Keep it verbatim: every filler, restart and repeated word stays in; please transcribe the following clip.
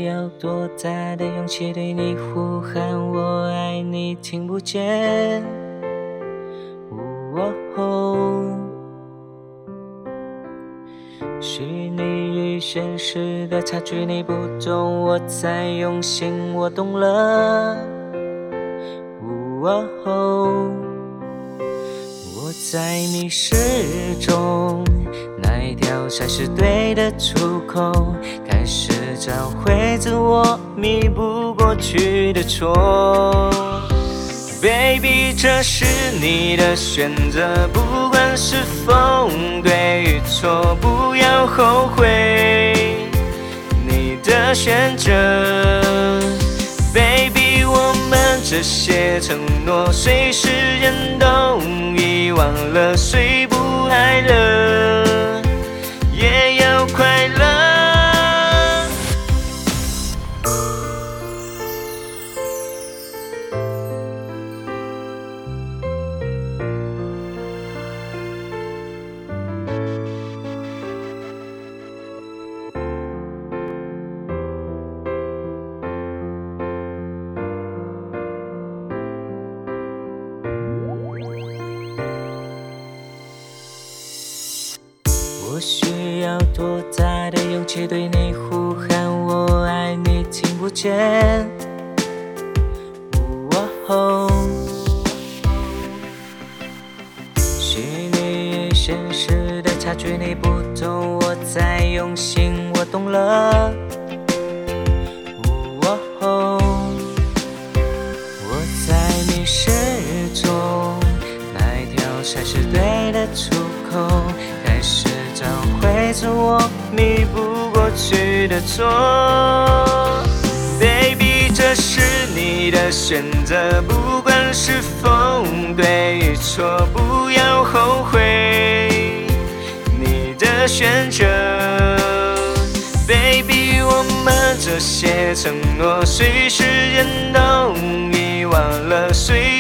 需要多大的勇气对你呼喊我爱你听不见？哦，虚拟与现实的差距你不懂，我在用心我懂了。哦，我在迷失中，哪一条才是对的出口？开始找回自我弥补过去的错。Baby， 这是你的选择，不管是否对与错，不要后悔你的选择。Baby， 我们这些承诺，随时间都遗忘了，虽不爱了，也要快乐。我需要多大的勇气对你呼喊我爱你听不见？哦，虚拟与现实的差距你不懂，我在用心我懂了。哦，我在迷失中，哪一条才是对的出口？开始找回自我弥补过去的错。Baby， 这是你的选择，不管是否对与错，不要后悔你的选择。Baby， 我们这些承诺，随时间都遗忘了，随